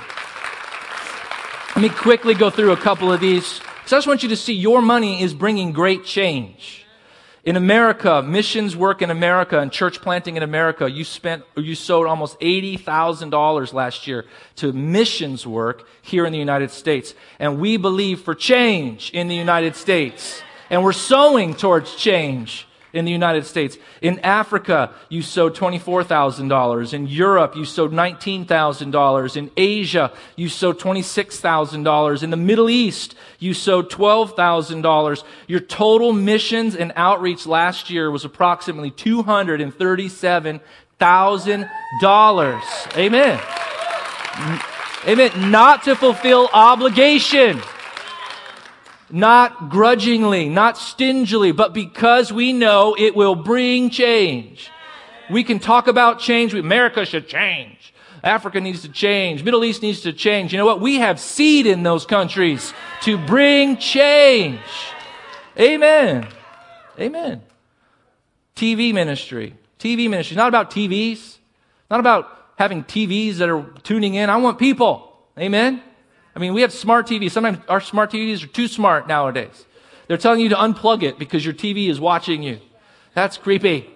Let me quickly go through a couple of these, because I just want you to see your money is bringing great change. In America, missions work in America and church planting in America, you spent, you sowed almost eighty thousand dollars last year to missions work here in the United States. And we believe for change in the United States. And we're sowing towards change in the United States. In Africa, you sowed twenty-four thousand dollars. In Europe, you sowed nineteen thousand dollars. In Asia, you sowed twenty-six thousand dollars. In the Middle East, you sowed twelve thousand dollars. Your total missions and outreach last year was approximately two hundred thirty-seven thousand dollars. Amen. Amen. Not to fulfill obligation. Not grudgingly, not stingily, but because we know it will bring change. We can talk about change. America should change. Africa needs to change. Middle East needs to change. You know what? We have seed in those countries to bring change. Amen. Amen. T V ministry. T V ministry. Not about T Vs. Not about having T Vs that are tuning in. I want people. Amen. I mean, we have smart T Vs. Sometimes our smart T Vs are too smart nowadays. They're telling you to unplug it because your T V is watching you. That's creepy.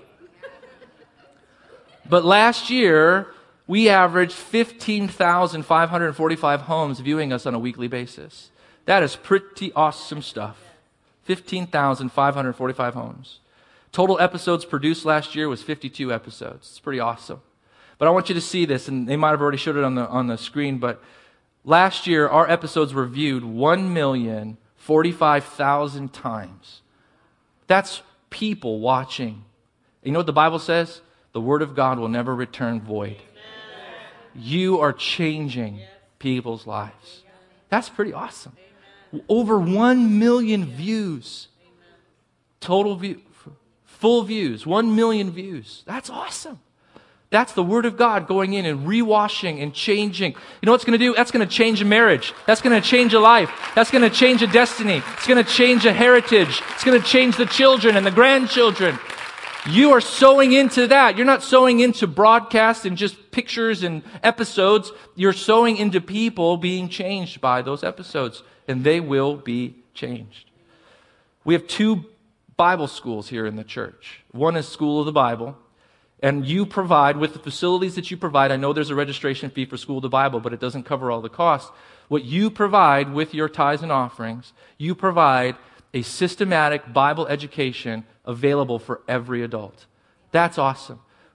But last year, we averaged fifteen thousand five hundred forty-five homes viewing us on a weekly basis. That is pretty awesome stuff. fifteen thousand five hundred forty-five homes. Total episodes produced last year was fifty-two episodes. It's pretty awesome. But I want you to see this, and they might have already showed it on the on the screen, but last year, our episodes were viewed one million forty-five thousand times. That's people watching. You know what the Bible says? The Word of God will never return void. You are changing people's lives. That's pretty awesome. Over one million views. Total view, full views, one million views. That's awesome. That's the Word of God going in and rewashing and changing. You know what's going to do? That's going to change a marriage. That's going to change a life. That's going to change a destiny. It's going to change a heritage. It's going to change the children and the grandchildren. You are sowing into that. You're not sowing into broadcasts and just pictures and episodes. You're sowing into people being changed by those episodes, and they will be changed. We have two Bible schools here in the church. One is School of the Bible. And you provide, with the facilities that you provide, I know there's a registration fee for School of the Bible, but it doesn't cover all the costs. What you provide with your tithes and offerings, you provide a systematic Bible education available for every adult. That's awesome.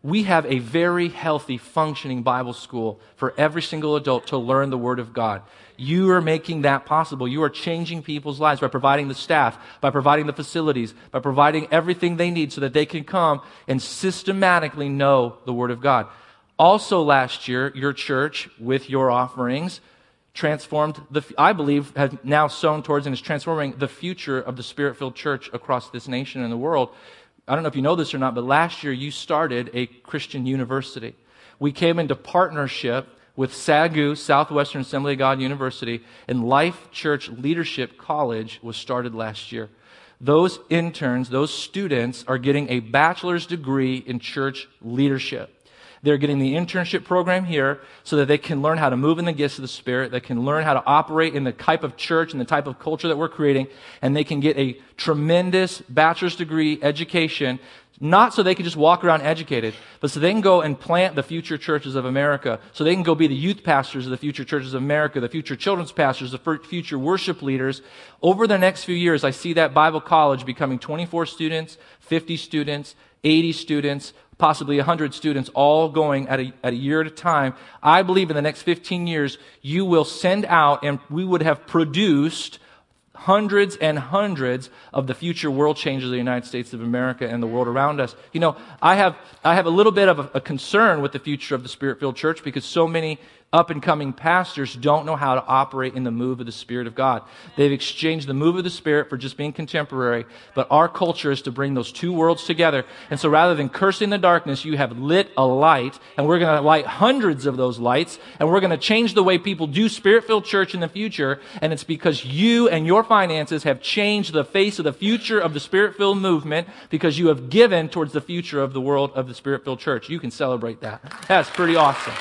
we have a very healthy, functioning Bible school for every single adult to learn the Word of God. You are making that possible. You are changing people's lives by providing the staff, by providing the facilities, by providing everything they need so that they can come and systematically know the Word of God. Also last year, your church, with your offerings, transformed, the, I believe, has now sown towards and is transforming the future of the Spirit-filled church across this nation and the world. I don't know if you know this or not, but last year you started a Christian university. We came into partnership with S A G U, Southwestern Assembly of God University, and Life Church Leadership College was started last year. Those interns, those students are getting a bachelor's degree in church leadership. They're getting the internship program here so that they can learn how to move in the gifts of the Spirit. They can learn how to operate in the type of church and the type of culture that we're creating. And they can get a tremendous bachelor's degree education, not so they can just walk around educated, but so they can go and plant the future churches of America. So they can go be the youth pastors of the future churches of America, the future children's pastors, the future worship leaders. Over the next few years, I see that Bible college becoming twenty-four students, fifty students, eighty students, possibly one hundred students, all going at a, at a year at a time. I believe in the next fifteen years, you will send out, and we would have produced hundreds and hundreds of the future world changers of the United States of America and the world around us. You know, I have I have a little bit of a, a concern with the future of the Spirit-filled church because so many up-and-coming pastors don't know how to operate in the move of the Spirit of God. They've exchanged the move of the Spirit for just being contemporary, but our culture is to bring those two worlds together. And so rather than cursing the darkness, you have lit a light, and we're going to light hundreds of those lights, and we're going to change the way people do Spirit-filled church in the future, and it's because you and your finances have changed the face of the future of the Spirit-filled movement because you have given towards the future of the world of the Spirit-filled church. You can celebrate that. That's pretty awesome.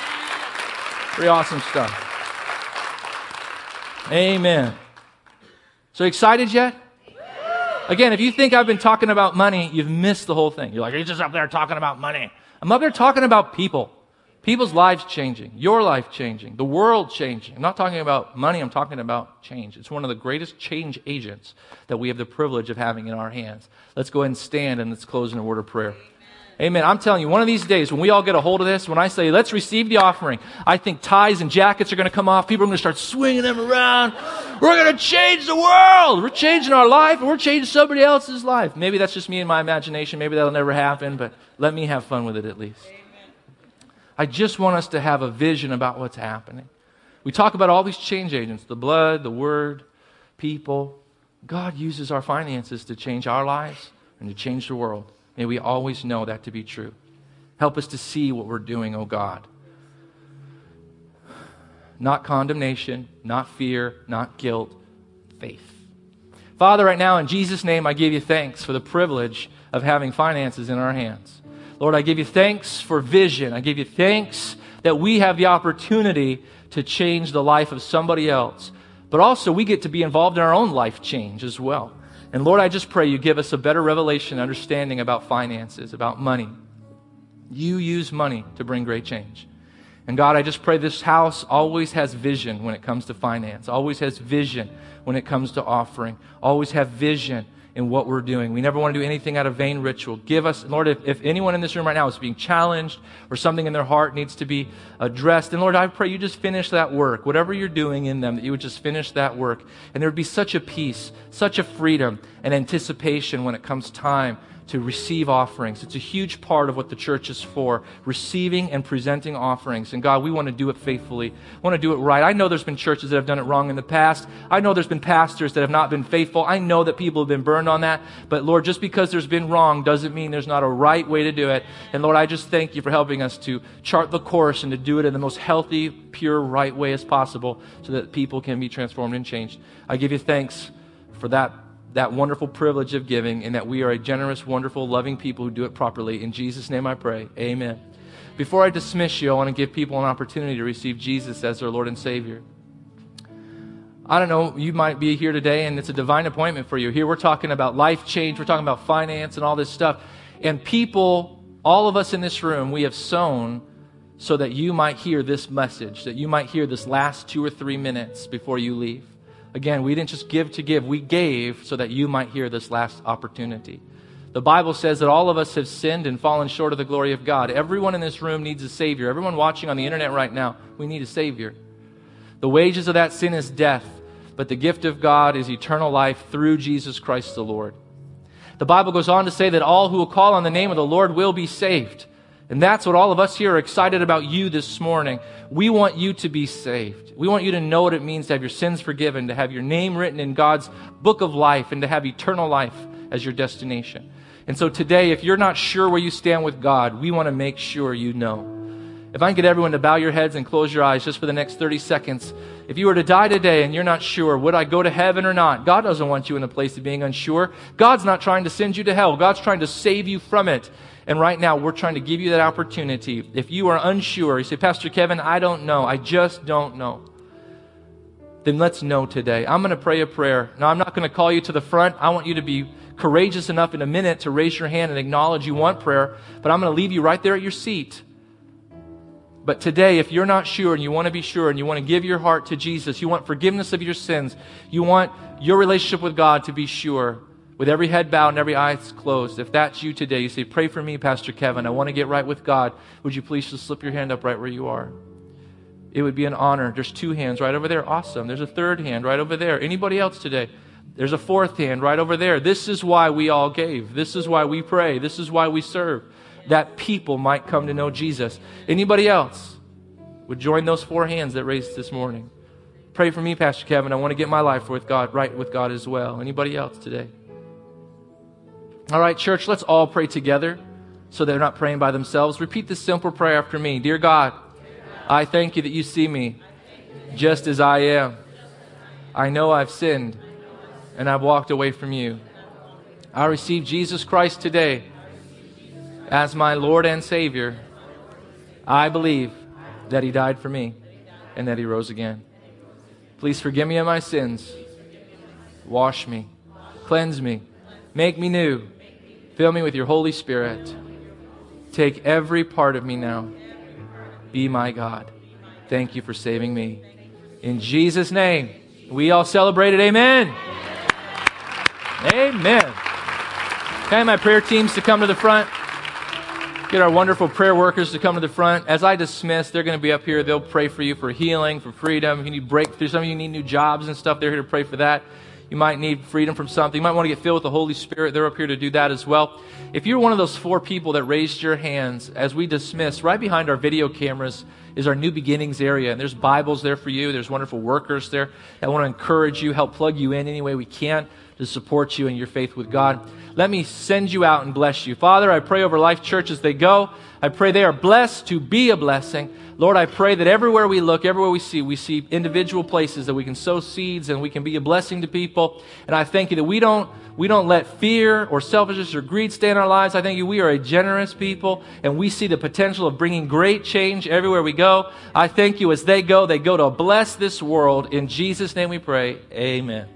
Pretty awesome stuff. Amen. So excited yet? Again, if you think I've been talking about money, you've missed the whole thing. You're like, he's just up there talking about money. I'm up there talking about people. People's lives changing. Your life changing. The world changing. I'm not talking about money. I'm talking about change. It's one of the greatest change agents that we have the privilege of having in our hands. Let's go ahead and stand and let's close in a word of prayer. Amen. I'm telling you, one of these days, when we all get a hold of this, when I say, let's receive the offering, I think ties and jackets are going to come off. People are going to start swinging them around. We're going to change the world. We're changing our life, and we're changing somebody else's life. Maybe that's just me and my imagination. Maybe that'll never happen, but let me have fun with it at least. Amen. I just want us to have a vision about what's happening. We talk about all these change agents, the blood, the word, people. God uses our finances to change our lives and to change the world. May we always know that to be true. Help us to see what we're doing, oh God. Not condemnation, not fear, not guilt, faith. Father, right now in Jesus' name, I give you thanks for the privilege of having finances in our hands. Lord, I give you thanks for vision. I give you thanks that we have the opportunity to change the life of somebody else. But also we get to be involved in our own life change as well. And Lord, I just pray you give us a better revelation, understanding about finances, about money. You use money to bring great change. And God, I just pray this house always has vision when it comes to finance, always has vision when it comes to offering, always have vision in what we're doing. We never want to do anything out of vain ritual. Give us, Lord, if, if anyone in this room right now is being challenged or something in their heart needs to be addressed, and Lord, I pray you just finish that work. Whatever you're doing in them, that you would just finish that work. And there would be such a peace, such a freedom and anticipation when it comes time to receive offerings. It's a huge part of what the church is for, receiving and presenting offerings. And God, we want to do it faithfully. We want to do it right. I know there's been churches that have done it wrong in the past. I know there's been pastors that have not been faithful. I know that people have been burned on that. But Lord, just because there's been wrong doesn't mean there's not a right way to do it. And Lord, I just thank you for helping us to chart the course and to do it in the most healthy, pure, right way as possible so that people can be transformed and changed. I give you thanks for that that wonderful privilege of giving, and that we are a generous, wonderful, loving people who do it properly. In Jesus' name I pray. Amen. Before I dismiss you, I want to give people an opportunity to receive Jesus as their Lord and Savior. I don't know, you might be here today, and it's a divine appointment for you. Here we're talking about life change, we're talking about finance and all this stuff. And people, all of us in this room, we have sown so that you might hear this message, that you might hear this last two or three minutes before you leave. Again, we didn't just give to give. We gave so that you might hear this last opportunity The Bible says that all of us have sinned and fallen short of the glory of God. Everyone in this room needs a Savior. Everyone watching on the internet right now, we need a Savior. The wages of that sin is death, but the gift of God is eternal life through Jesus Christ the Lord. The Bible goes on to say that all who will call on the name of the Lord will be saved. And that's what all of us here are excited about you this morning. We want you to be saved. We want you to know what it means to have your sins forgiven, to have your name written in God's book of life, and to have eternal life as your destination. And so today, if you're not sure where you stand with God, we want to make sure you know. If I can get everyone to bow your heads and close your eyes just for the next thirty seconds. If you were to die today and you're not sure, would I go to heaven or not? God doesn't want you in the place of being unsure. God's not trying to send you to hell. God's trying to save you from it. And right now, we're trying to give you that opportunity. If you are unsure, you say, Pastor Kevin, I don't know. I just don't know. Then let's know today. I'm going to pray a prayer. Now, I'm not going to call you to the front. I want you to be courageous enough in a minute to raise your hand and acknowledge you want prayer. But I'm going to leave you right there at your seat. But today, if you're not sure and you want to be sure and you want to give your heart to Jesus, you want forgiveness of your sins, you want your relationship with God to be sure, with every head bowed and every eye closed, if that's you today, you say, pray for me, Pastor Kevin. I want to get right with God. Would you please just slip your hand up right where you are? It would be an honor. There's two hands right over there. Awesome. There's a third hand right over there. Anybody else today? There's a fourth hand right over there. This is why we all gave. This is why we pray. This is why we serve. That people might come to know Jesus. Anybody else would join those four hands that raised this morning? Pray for me, Pastor Kevin. I want to get my life with God, right with God as well. Anybody else today? All right, church, let's all pray together so they're not praying by themselves. Repeat this simple prayer after me. Dear God, I thank you that you see me just as I am. I know I've sinned and I've walked away from you. I receive Jesus Christ today as my Lord and Savior. I believe that He died for me and that He rose again. Please forgive me of my sins. Wash me. Cleanse me. Make me new. Fill me with your Holy Spirit. Take every part of me now. Be my God. Thank you for saving me. In Jesus' name, we all celebrated. Amen. Amen. Can I have my prayer teams to come to the front? Get our wonderful prayer workers to come to the front. As I dismiss, they're going to be up here. They'll pray for you for healing, for freedom. If you need breakthrough, some of you need new jobs and stuff, they're here to pray for that. You might need freedom from something. You might want to get filled with the Holy Spirit. They're up here to do that as well. If you're one of those four people that raised your hands as we dismiss, right behind our video cameras is our New Beginnings area. And there's Bibles there for you. There's wonderful workers there that want to encourage you, help plug you in any way we can to support you in your faith with God. Let me send you out and bless you. Father, I pray over Life Church as they go. I pray they are blessed to be a blessing. Lord, I pray that everywhere we look, everywhere we see, we see individual places that we can sow seeds and we can be a blessing to people. And I thank you that we don't we don't let fear or selfishness or greed stay in our lives. I thank you we are a generous people and we see the potential of bringing great change everywhere we go. I thank you as they go, they go to bless this world. In Jesus' name we pray. Amen.